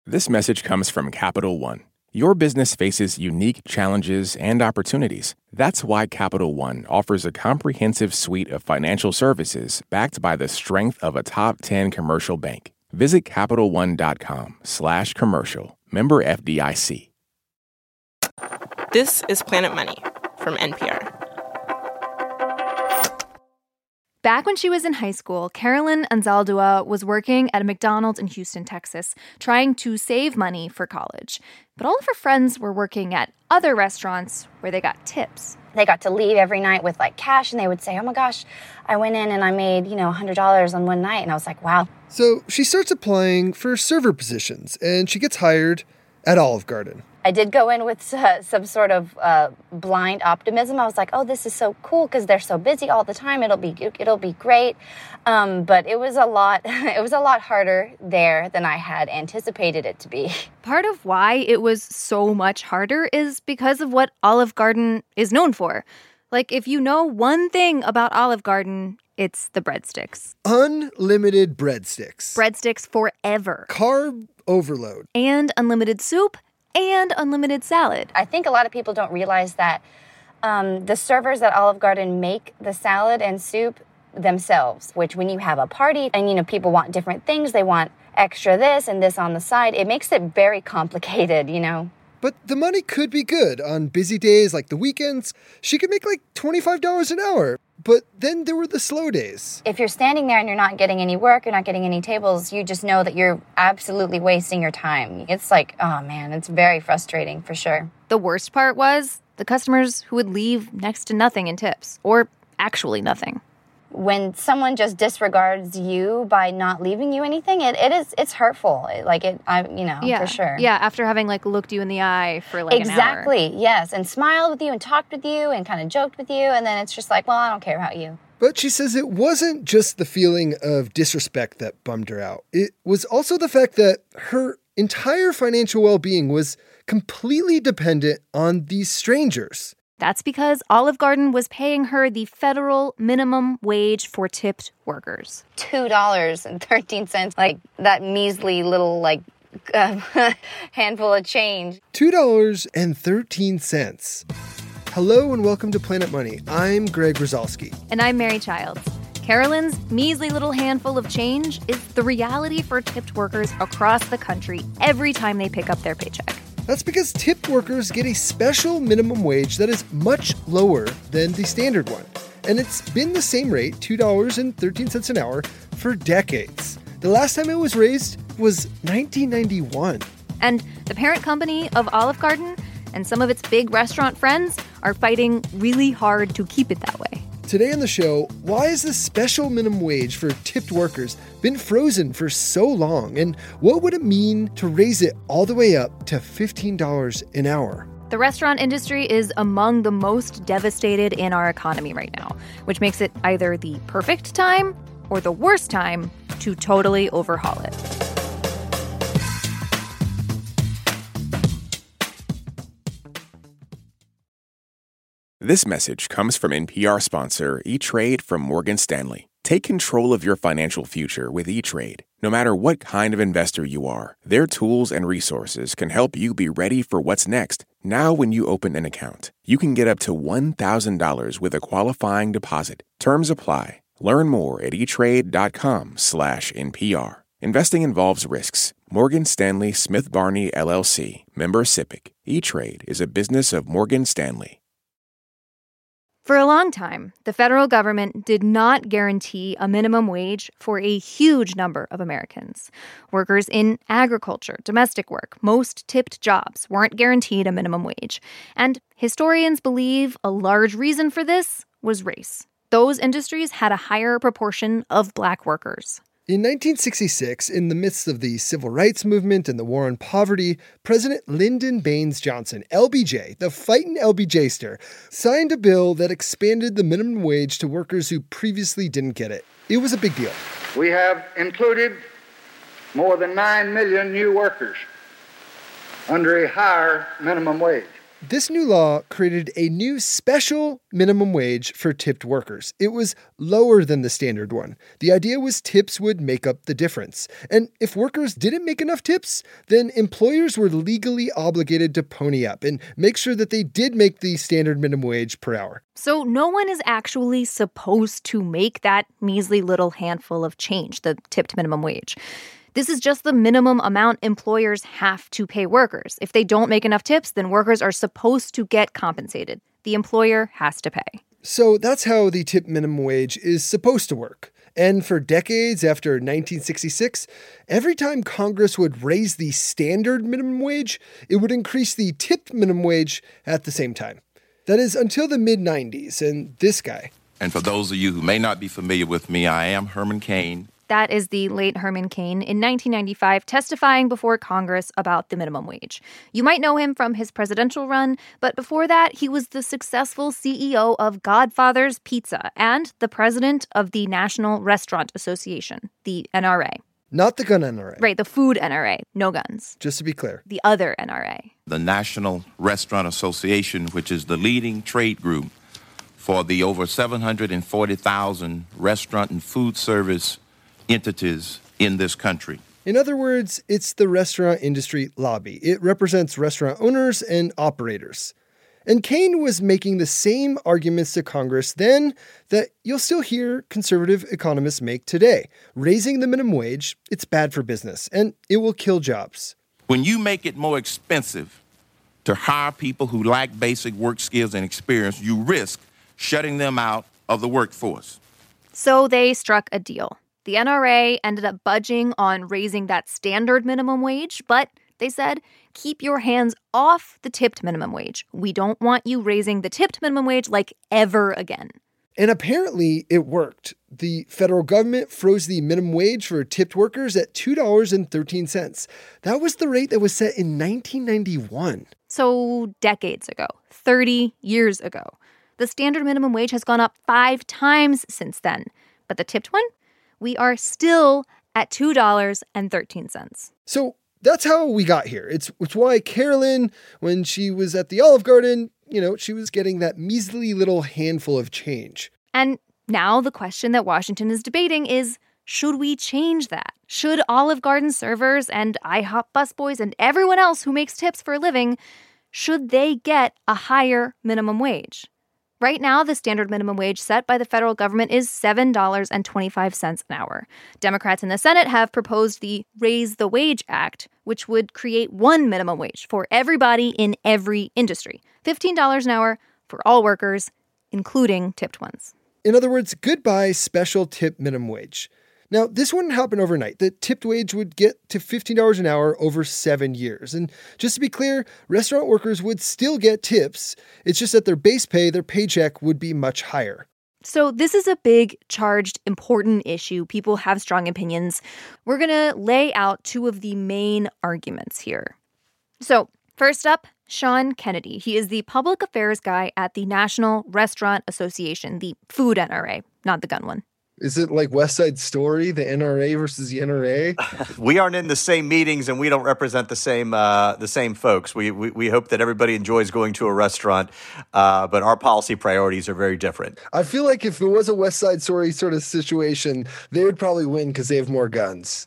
This message comes from Capital One. Your business faces unique challenges and opportunities. That's why Capital One offers a comprehensive suite of financial services backed by the strength of a top 10 commercial bank. Visit CapitalOne.com/commercial. Member FDIC. This is Planet Money from NPR. Back when she was in high school, Carolyn Anzaldúa was working at a McDonald's in Houston, Texas, trying to save money for college. But all of her friends were working at other restaurants where they got tips. They got to leave every night with cash, and they would say, oh my gosh, I went in and I made, $100 on one night. And I was like, wow. So she starts applying for server positions, and she gets hired at Olive Garden. I did go in with some sort of blind optimism. I was like, oh, this is so cool because they're so busy all the time. It'll be great. But it was a lot harder there than I had anticipated it to be. Part of why it was so much harder is because of what Olive Garden is known for. If you know one thing about Olive Garden, it's the breadsticks. Unlimited breadsticks. Breadsticks forever. Carb overload. And unlimited soup. And unlimited salad. I think a lot of people don't realize that the servers at Olive Garden make the salad and soup themselves, which when you have a party and, people want different things, they want extra this and this on the side, it makes it very complicated, But the money could be good on busy days like the weekends. She could make $25 an hour. But then there were the slow days. If you're standing there and you're not getting any work, you're not getting any tables, you just know that you're absolutely wasting your time. It's oh man, it's very frustrating for sure. The worst part was the customers who would leave next to nothing in tips, or actually nothing. When someone just disregards you by not leaving you anything, it's hurtful. For sure. Yeah, after having looked you in the eye for an hour. Exactly, yes. And smiled with you and talked with you and kind of joked with you. And then it's just well, I don't care about you. But she says it wasn't just the feeling of disrespect that bummed her out. It was also the fact that her entire financial well-being was completely dependent on these strangers. That's because Olive Garden was paying her the federal minimum wage for tipped workers. $2.13, that measly little, handful of change. $2.13. Hello and welcome to Planet Money. I'm Greg Rosalsky. And I'm Mary Childs. Carolyn's measly little handful of change is the reality for tipped workers across the country every time they pick up their paycheck. That's because tipped workers get a special minimum wage that is much lower than the standard one. And it's been the same rate, $2.13 an hour, for decades. The last time it was raised was 1991. And the parent company of Olive Garden and some of its big restaurant friends are fighting really hard to keep it that way. Today on the show, why has the special minimum wage for tipped workers been frozen for so long? And what would it mean to raise it all the way up to $15 an hour? The restaurant industry is among the most devastated in our economy right now, which makes it either the perfect time or the worst time to totally overhaul it. This message comes from NPR sponsor E-Trade from Morgan Stanley. Take control of your financial future with E-Trade. No matter what kind of investor you are, their tools and resources can help you be ready for what's next. Now when you open an account, you can get up to $1,000 with a qualifying deposit. Terms apply. Learn more at etrade.com/NPR. Investing involves risks. Morgan Stanley Smith Barney, LLC. Member SIPC. E-Trade is a business of Morgan Stanley. For a long time, the federal government did not guarantee a minimum wage for a huge number of Americans. Workers in agriculture, domestic work, most tipped jobs weren't guaranteed a minimum wage. And historians believe a large reason for this was race. Those industries had a higher proportion of Black workers. In 1966, in the midst of the civil rights movement and the war on poverty, President Lyndon Baines Johnson, LBJ, the fightin' LBJ-ster, signed a bill that expanded the minimum wage to workers who previously didn't get it. It was a big deal. We have included more than 9 million new workers under a higher minimum wage. This new law created a new special minimum wage for tipped workers. It was lower than the standard one. The idea was tips would make up the difference. And if workers didn't make enough tips, then employers were legally obligated to pony up and make sure that they did make the standard minimum wage per hour. So no one is actually supposed to make that measly little handful of change, the tipped minimum wage. This is just the minimum amount employers have to pay workers. If they don't make enough tips, then workers are supposed to get compensated. The employer has to pay. So that's how the tip minimum wage is supposed to work. And for decades after 1966, every time Congress would raise the standard minimum wage, it would increase the tipped minimum wage at the same time. That is until the mid-90s, and this guy. And for those of you who may not be familiar with me, I am Herman Cain. That is the late Herman Cain in 1995 testifying before Congress about the minimum wage. You might know him from his presidential run, but before that, he was the successful CEO of Godfather's Pizza and the president of the National Restaurant Association, the NRA. Not the gun NRA. Right, the food NRA, no guns. Just to be clear. The other NRA. The National Restaurant Association, which is the leading trade group for the over 740,000 restaurant and food service entities in this country. In other words, it's the restaurant industry lobby. It represents restaurant owners and operators. And Cain was making the same arguments to Congress then that you'll still hear conservative economists make today. Raising the minimum wage, it's bad for business, and it will kill jobs. When you make it more expensive to hire people who lack basic work skills and experience, you risk shutting them out of the workforce. So they struck a deal. The NRA ended up budging on raising that standard minimum wage, but they said, keep your hands off the tipped minimum wage. We don't want you raising the tipped minimum wage like ever again. And apparently it worked. The federal government froze the minimum wage for tipped workers at $2.13. That was the rate that was set in 1991. So decades ago, 30 years ago. The standard minimum wage has gone up 5 times since then. But the tipped one? We are still at $2.13. So that's how we got here. It's why Carolyn, when she was at the Olive Garden, she was getting that measly little handful of change. And now the question that Washington is debating is, should we change that? Should Olive Garden servers and IHOP busboys and everyone else who makes tips for a living, should they get a higher minimum wage? Right now, the standard minimum wage set by the federal government is $7.25 an hour. Democrats in the Senate have proposed the Raise the Wage Act, which would create one minimum wage for everybody in every industry. $15 an hour for all workers, including tipped ones. In other words, goodbye special tip minimum wage. Now, this wouldn't happen overnight. The tipped wage would get to $15 an hour over 7 years. And just to be clear, restaurant workers would still get tips. It's just that their base pay, their paycheck, would be much higher. So this is a big, charged, important issue. People have strong opinions. We're going to lay out 2 of the main arguments here. So first up, Sean Kennedy. He is the public affairs guy at the National Restaurant Association, the food NRA, not the gun one. Is it like West Side Story, the NRA versus the NRA? We aren't in the same meetings and we don't represent the same folks. We hope that everybody enjoys going to a restaurant, but our policy priorities are very different. I feel like if it was a West Side Story sort of situation, they would probably win because they have more guns.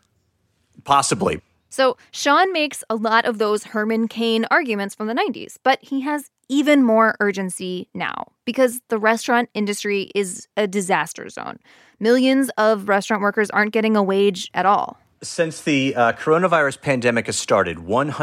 Possibly. So Sean makes a lot of those Herman Cain arguments from the 90s, but he has even more urgency now because the restaurant industry is a disaster zone. Millions of restaurant workers aren't getting a wage at all. Since the coronavirus pandemic has started,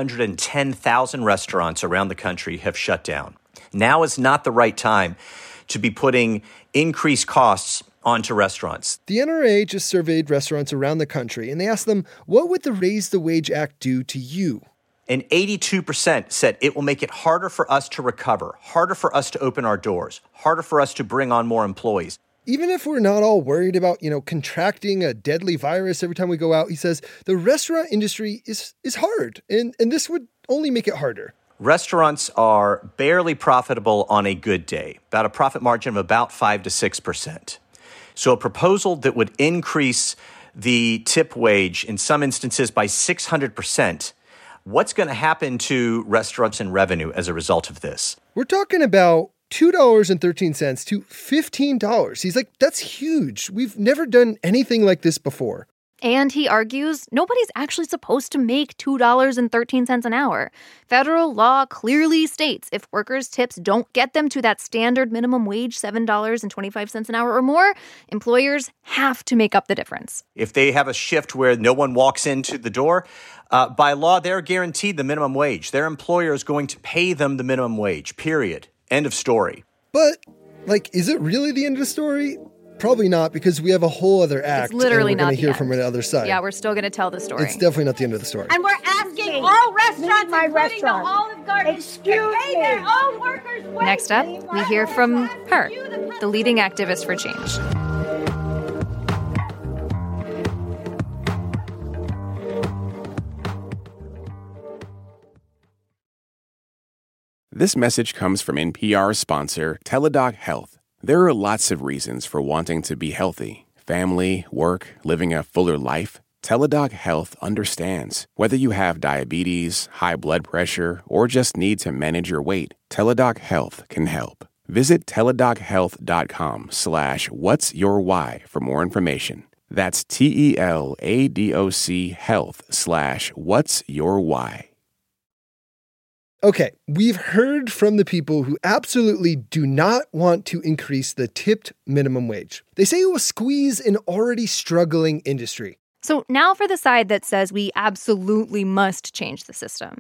110,000 restaurants around the country have shut down. Now is not the right time to be putting increased costs onto restaurants. The NRA just surveyed restaurants around the country, and they asked them, what would the Raise the Wage Act do to you? And 82% said it will make it harder for us to recover, harder for us to open our doors, harder for us to bring on more employees. Even if we're not all worried about, contracting a deadly virus every time we go out, he says the restaurant industry is hard, and this would only make it harder. Restaurants are barely profitable on a good day, about a profit margin of about 5 to 6%. So a proposal that would increase the tip wage in some instances by 600% What's going to happen to restaurants and revenue as a result of this? We're talking about $2.13 to $15. He's like, that's huge. We've never done anything like this before. And he argues nobody's actually supposed to make $2.13 an hour. Federal law clearly states if workers' tips don't get them to that standard minimum wage, $7.25 an hour or more, employers have to make up the difference. If they have a shift where no one walks into the door, by law, they're guaranteed the minimum wage. Their employer is going to pay them the minimum wage, period. End of story. But, is it really the end of the story? Probably not, because we have a whole other act. It's literally and we're not going to hear the from end. the other side. Yeah, we're still going to tell the story. It's definitely not the end of the story. And we're asking all restaurants, including the Olive Garden, to pay their own workers' wages. Next up, we hear from her, the leading activist for change. This message comes from NPR sponsor Teladoc Health. There are lots of reasons for wanting to be healthy. Family, work, living a fuller life. Teladoc Health understands. Whether you have diabetes, high blood pressure, or just need to manage your weight, Teladoc Health can help. Visit teladochealth.com/whatsyourwhy for more information. That's TELADOC health/whatsyourwhy. Okay, we've heard from the people who absolutely do not want to increase the tipped minimum wage. They say it will squeeze an already struggling industry. So now for the side that says we absolutely must change the system.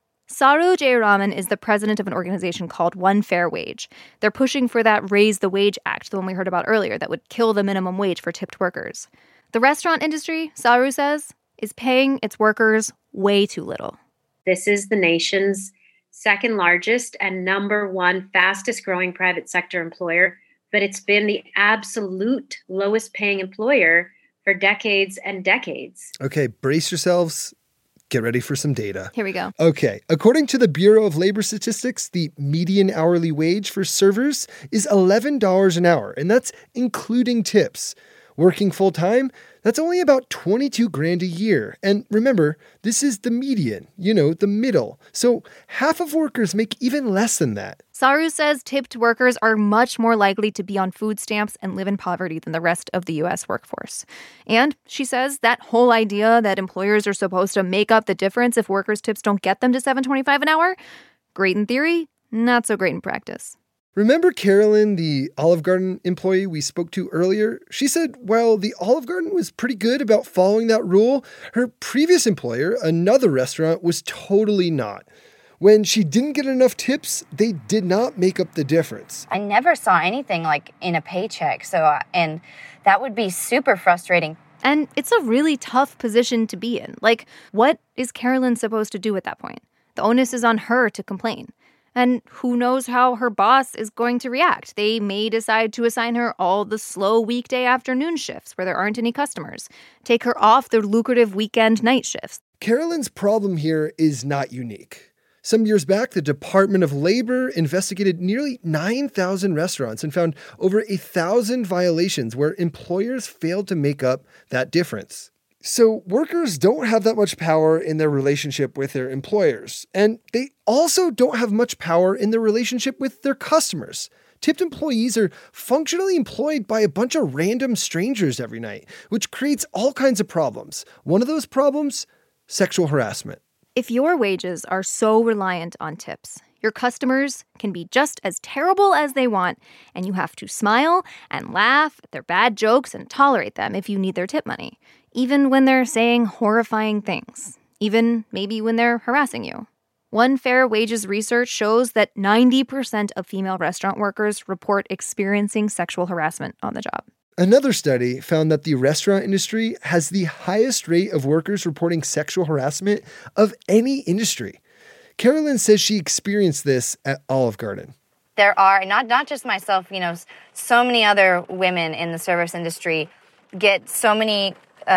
Saru Jayaraman is the president of an organization called One Fair Wage. They're pushing for that Raise the Wage Act, the one we heard about earlier, that would kill the minimum wage for tipped workers. The restaurant industry, Saru says, is paying its workers way too little. This is the nation's second largest and number one fastest growing private sector employer, but it's been the absolute lowest paying employer for decades and decades. Okay, brace yourselves. Get ready for some data. Here we go. Okay, according to the Bureau of Labor Statistics, the median hourly wage for servers is $11 an hour, and that's including tips. Working full-time, that's only about $22,000 a year. And remember, this is the median, the middle. So half of workers make even less than that. Saru says tipped workers are much more likely to be on food stamps and live in poverty than the rest of the U.S. workforce. And she says that whole idea that employers are supposed to make up the difference if workers' tips don't get them to $7.25 an hour, great in theory, not so great in practice. Remember Carolyn, the Olive Garden employee we spoke to earlier? She said while the Olive Garden was pretty good about following that rule, her previous employer, another restaurant, was totally not. When she didn't get enough tips, they did not make up the difference. I never saw anything like in a paycheck, and that would be super frustrating. And it's a really tough position to be in. What is Carolyn supposed to do at that point? The onus is on her to complain. And who knows how her boss is going to react. They may decide to assign her all the slow weekday afternoon shifts where there aren't any customers, take her off the lucrative weekend night shifts. Carolyn's problem here is not unique. Some years back, the Department of Labor investigated nearly 9,000 restaurants and found over 1,000 violations where employers failed to make up that difference. So workers don't have that much power in their relationship with their employers, and they also don't have much power in their relationship with their customers. Tipped employees are functionally employed by a bunch of random strangers every night, which creates all kinds of problems. One of those problems, sexual harassment. If your wages are so reliant on tips, your customers can be just as terrible as they want, and you have to smile and laugh at their bad jokes and tolerate them if you need their tip money, even when they're saying horrifying things, even maybe when they're harassing you. One Fair Wages research shows that 90% of female restaurant workers report experiencing sexual harassment on the job. Another study found that the restaurant industry has the highest rate of workers reporting sexual harassment of any industry. Carolyn says she experienced this at Olive Garden. There are, not just myself, so many other women in the service industry get so many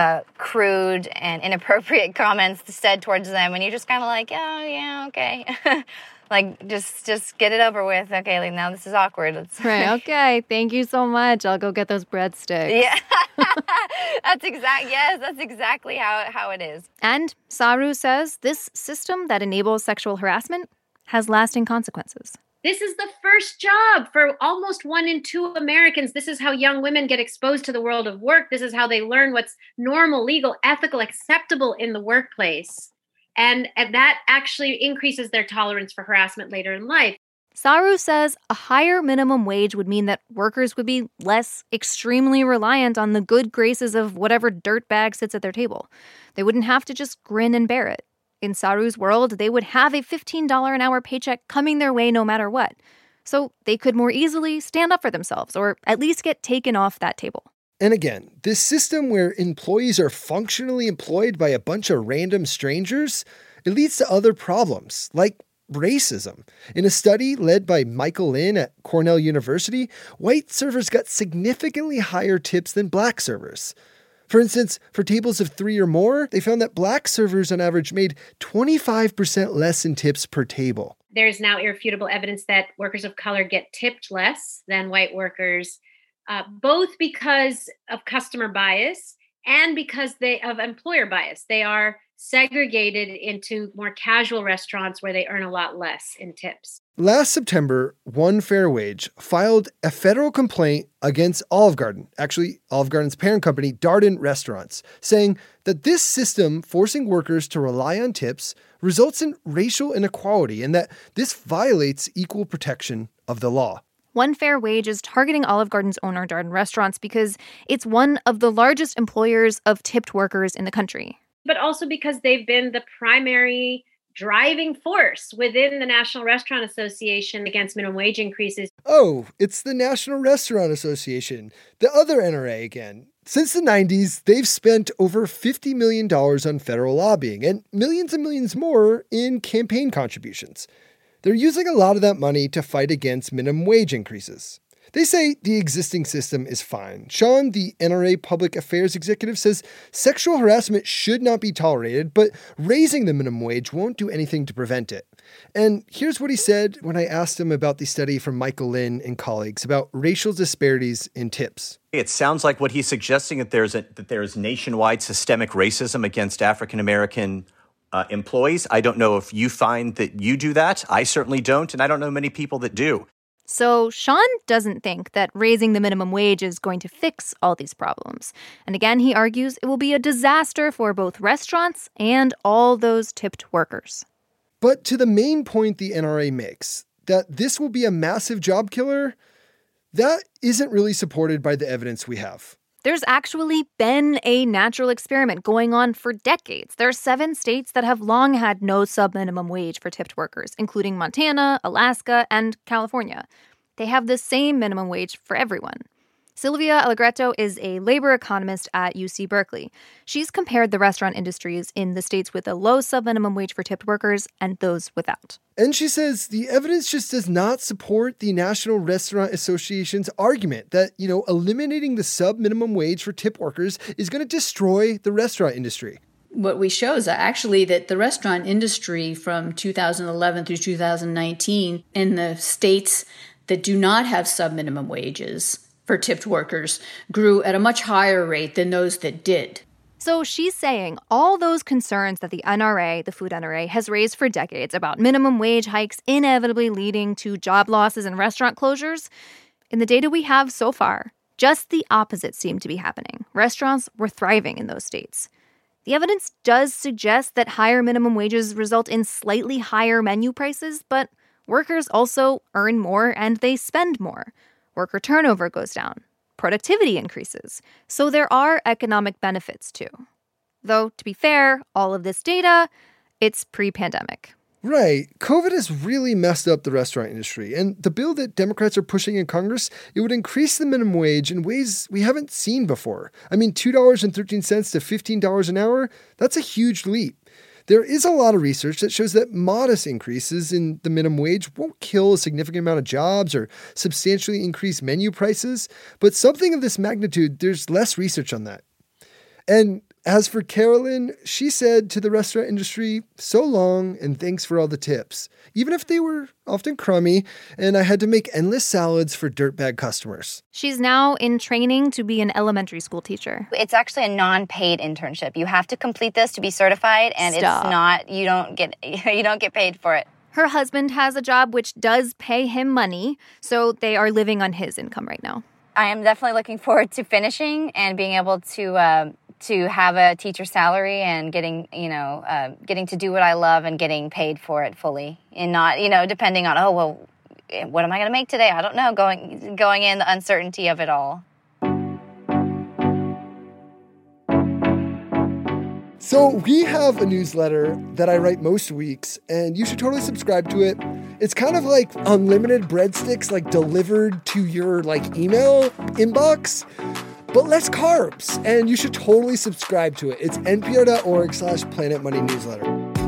crude and inappropriate comments said towards them, and you're just kind of like, oh, yeah, okay. Like, just get it over with. Okay, like, now this is awkward. Right, okay. Thank you so much. I'll go get those breadsticks. Yeah. That's exactly how it is. And Saru says this system that enables sexual harassment has lasting consequences. This is the first job for almost 1 in 2 Americans. This is how young women get exposed to the world of work. This is how they learn what's normal, legal, ethical, acceptable in the workplace. And that actually increases their tolerance for harassment later in life. Saru says a higher minimum wage would mean that workers would be less extremely reliant on the good graces of whatever dirtbag sits at their table. They wouldn't have to just grin and bear it. In Saru's world, they would have a $15 an hour paycheck coming their way no matter what. So they could more easily stand up for themselves or at least get taken off that table. And again, this system where employees are functionally employed by a bunch of random strangers, it leads to other problems, like racism. In a study led by Michael Lin at Cornell University, white servers got significantly higher tips than black servers. For instance, for tables of 3 or more, they found that black servers on average made 25% less in tips per table. There's now irrefutable evidence that workers of color get tipped less than white workers, both because of customer bias and because of employer bias. They are segregated into more casual restaurants where they earn a lot less in tips. Last September, One Fair Wage filed a federal complaint against Olive Garden, actually Olive Garden's parent company, Darden Restaurants, saying that this system forcing workers to rely on tips results in racial inequality and that this violates equal protection of the law. One Fair Wage is targeting Olive Garden's owner, Darden Restaurants, because it's one of the largest employers of tipped workers in the country. But also because they've been the primary driving force within the National Restaurant Association against minimum wage increases. Oh, it's the National Restaurant Association, the other NRA again. Since the 90s, they've spent over $50 million on federal lobbying and millions more in campaign contributions. They're using a lot of that money to fight against minimum wage increases. They say the existing system is fine. Sean, the NRA public affairs executive, says sexual harassment should not be tolerated, but raising the minimum wage won't do anything to prevent it. And here's what he said when I asked him about the study from Michael Lin and colleagues about racial disparities in tips. It sounds like what he's suggesting that there's nationwide systemic racism against African American employees. I don't know if you find that you do that. I certainly don't, and I don't know many people that do. So Sean doesn't think that raising the minimum wage is going to fix all these problems. And again, he argues it will be a disaster for both restaurants and all those tipped workers. But to the main point the NRA makes, that this will be a massive job killer, that isn't really supported by the evidence we have. There's actually been a natural experiment going on for decades. There are 7 states that have long had no sub-minimum wage for tipped workers, including Montana, Alaska, and California. They have the same minimum wage for everyone. Sylvia Allegretto is a labor economist at UC Berkeley. She's compared the restaurant industries in the states with a low sub-minimum wage for tipped workers and those without. And she says the evidence just does not support the National Restaurant Association's argument that, eliminating the sub-minimum wage for tip workers is going to destroy the restaurant industry. What we show is actually that the restaurant industry from 2011 through 2019 in the states that do not have sub-minimum wages for tipped workers grew at a much higher rate than those that did. So she's saying all those concerns that the NRA, the Food NRA, has raised for decades about minimum wage hikes inevitably leading to job losses and restaurant closures, in the data we have so far, just the opposite seemed to be happening. Restaurants were thriving in those states. The evidence does suggest that higher minimum wages result in slightly higher menu prices, but workers also earn more and they spend more. Worker turnover goes down. Productivity increases. So there are economic benefits too. Though, to be fair, all of this data, it's pre-pandemic. Right. COVID has really messed up the restaurant industry. And the bill that Democrats are pushing in Congress, it would increase the minimum wage in ways we haven't seen before. I mean, $2.13 to $15 an hour, that's a huge leap. There is a lot of research that shows that modest increases in the minimum wage won't kill a significant amount of jobs or substantially increase menu prices, but something of this magnitude, there's less research on that. And As for Carolyn, she said to the restaurant industry, so long and thanks for all the tips, even if they were often crummy, and I had to make endless salads for dirtbag customers. She's now in training to be an elementary school teacher. It's actually a non-paid internship. You have to complete this to be certified, and it's not, you don't get paid for it. Her husband has a job which does pay him money, so they are living on his income right now. I am definitely looking forward to finishing and being able to have a teacher salary and getting to do what I love and getting paid for it fully, and not, depending on, what am I going to make today? I don't know, going in the uncertainty of it all. So we have a newsletter that I write most weeks, and you should totally subscribe to it. It's kind of like unlimited breadsticks, like delivered to your email inbox, but less carbs. And you should totally subscribe to it. It's npr.org/Planet Money newsletter.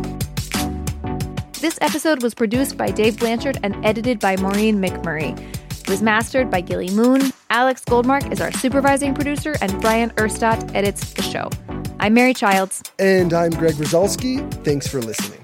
This episode was produced by Dave Blanchard and edited by Maureen McMurray. It was mastered by Gilly Moon. Alex Goldmark is our supervising producer, and Brian Erstadt edits the show. I'm Mary Childs. And I'm Greg Rosalsky. Thanks for listening.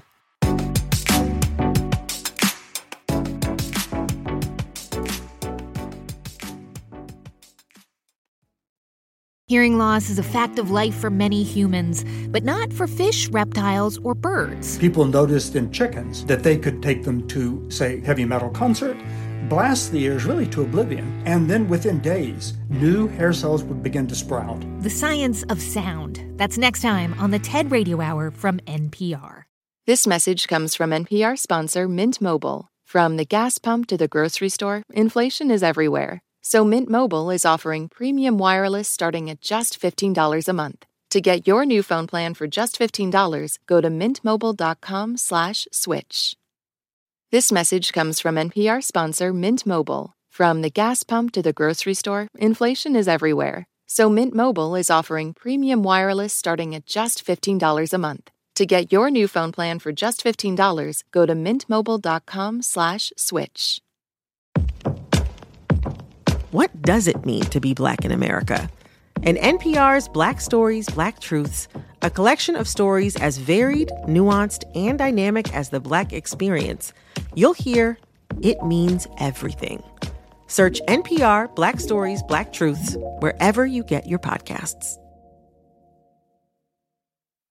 Hearing loss is a fact of life for many humans, but not for fish, reptiles, or birds. People noticed in chickens that they could take them to, say, heavy metal concert, blast the ears really to oblivion, and then within days, new hair cells would begin to sprout. The Science of Sound. That's next time on the TED Radio Hour from NPR. This message comes from NPR sponsor Mint Mobile. From the gas pump to the grocery store, inflation is everywhere. So Mint Mobile is offering premium wireless starting at just $15 a month. To get your new phone plan for just $15, go to mintmobile.com/switch. This message comes from NPR sponsor Mint Mobile. From the gas pump to the grocery store, inflation is everywhere. So Mint Mobile is offering premium wireless starting at just $15 a month. To get your new phone plan for just $15, go to mintmobile.com/switch. What does it mean to be Black in America? In NPR's Black Stories, Black Truths, a collection of stories as varied, nuanced, and dynamic as the Black experience, you'll hear it means everything. Search NPR Black Stories, Black Truths wherever you get your podcasts.